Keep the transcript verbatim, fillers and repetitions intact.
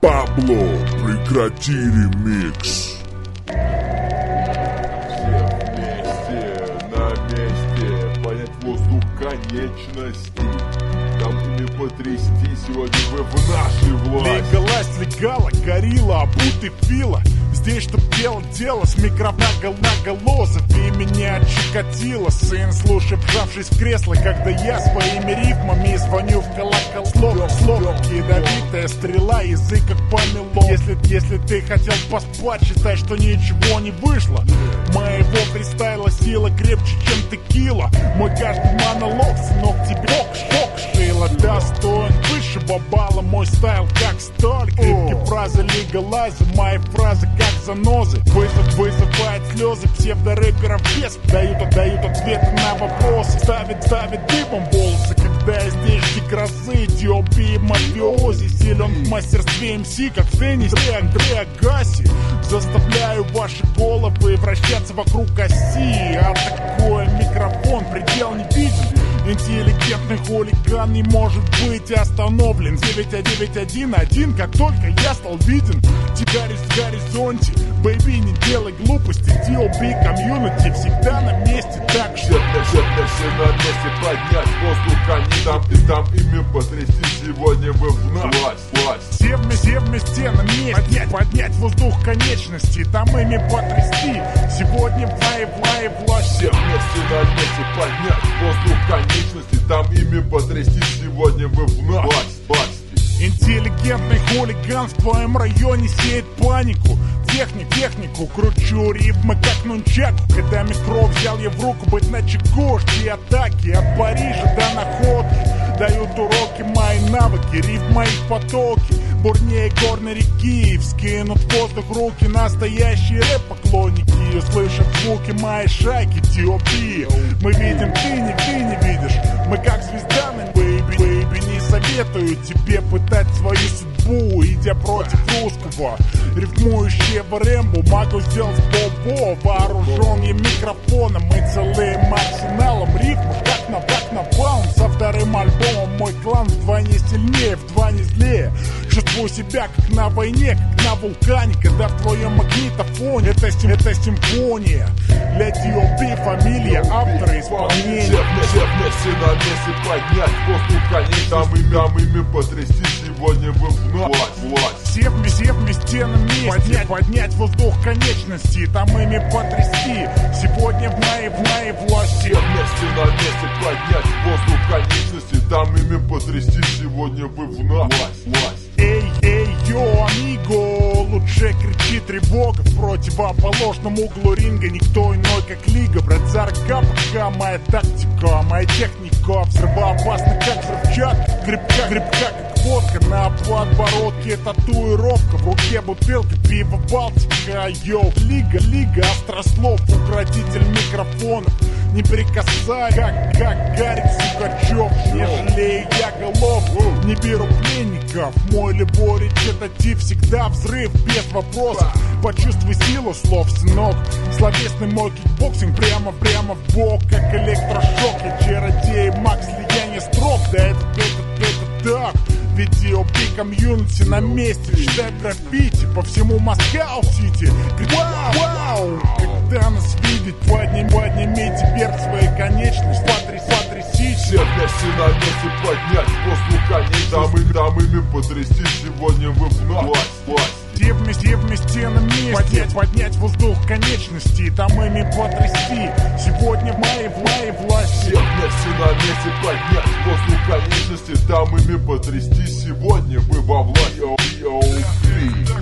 Пабло, прекрати ремикс. Все вместе, на месте, понять воздух конечностей. Там ими потрясти, сегодня вы в нашей власти. Легалась, легала, горилла, обуты фила. Здесь, чтоб дело дело, с микрофона наголосов. И меня отчекотило, сын, слушай, вжавшись в кресло, когда я своими рифмами звоню в колокол. Слово, слово, ядовитая стрела, язык как помело. Если, если ты хотел поспать, считай, что ничего не вышло. Моего фристайла сила крепче, чем текила. Мой каждый монолог, сынок, тебе шок, шила. Достоин высшего балла, мой стайл как сталь. Крепкие фразы легалайза, мои фразы как занозы. Вызов вызывает слезы псевдорэперов без. Дают, отдают ответы на вопросы. Ставит, ставит дыбом волосы, когда я здесь жди грозы. ди о би и мафиози, силен в мастерстве эм си, как в теннисе Андре Агаси. Заставляю ваши головы вращаться вокруг оси. А такой микрофон, предел не виден. Интеллигентный хулиган не может быть остановлен. девять девять один один, как только я стал виден. Теперь в горизонте, бэйби, не делай глупости. ди о би комьюнити всегда на месте. Так что все, все, все на месте, поднять воздух, они там и там ими потрясти. Сегодня вы в нас власть, власть. Все вместе, все вместе на месте. Поднять, поднять воздух конечности, там ими потрясти. Сегодня влай, влай, власть. Все вместе на месте, поднять воздух конечности, там ими потрясти. Сегодня вы в нас власть, власть. Интеллигентный хулиган в твоем районе сеет панику. Техник, технику, кручу рифмы как нунчаку. Когда микро взял я в руку, быть начеку. Жди атаки от Парижа до находки. Дают уроки мои навыки, риф моих потоки. Бурнее горной реки, вскинут в воздух руки. Настоящие рэп-поклонники услышат звуки моей шайки ди о би. Мы видим, ты не, ты не видишь. Мы как звезда на бэйби, бэйби. Не советую тебе пытать свою судьбу, идя против русского рифмующего Рэмбо. Могу сделать бобо, вооружен я микрофоном и целым арсеналом рифмов, как на как на баум. Со вторым альбомом мой клан вдвойне сильнее, вдвойне злее. Чувствую себя как на войне, как на вулкане, когда в твоем магнитофоне это, это симфония. Для ди о би фамилия, автора исполнения. Все вместе на месте, поднять воздух конечности, там ими, там ими потрясти. Сегодня вы в нас власть, власть. Все вместе, вместе на месте. Поднять, поднять воздух конечности, там ими потрясти. Сегодня в моей, в моей власти. Все вместе на месте, поднять воздух конечности, там ими потрясти. Сегодня вы в нас власть, власть. Эй, эй, йо, амиго, лучше кричи тревога. В противоположном углу ринга никто иной, как лига. Брат Зарка, пока моя тактика, моя техника взрывоопасна, как взрывчатка. Крепка, крепка, как водка, на подбородке татуировка. В руке бутылка, пиво Балтика, йо. Лига, лига острослов, укротитель микрофонов. Не прикасай, как, как Гарик Сукачев. Не жалею я голов, не беру пленников. Мой любой речитатив всегда взрыв, без вопросов. Почувствуй силу слов, сынок. Словесный мой кикбоксинг прямо-прямо в бок, как электрошок. Я чародей, Макс, слияние строк. Да это, это, это так. Ведь ди о би комьюнити на месте. Читай граффити по всему Москау-Сити. Вау, вау. Когда нас видеть, подним, поднимите вверх свои конечности. Потряс, потрясите. Все вместе на месте, поднять воздух конечности, там ими, там ими потрясти. Сегодня вы в нас власть, власть. Все вместе, вместе на месте. Поднять, поднять воздух конечности, там ими потрясти. Сегодня в моей, в моей власти. Все вместе на месте, поднять воздух конечности, там ими потрясти. Сегодня вы во власти.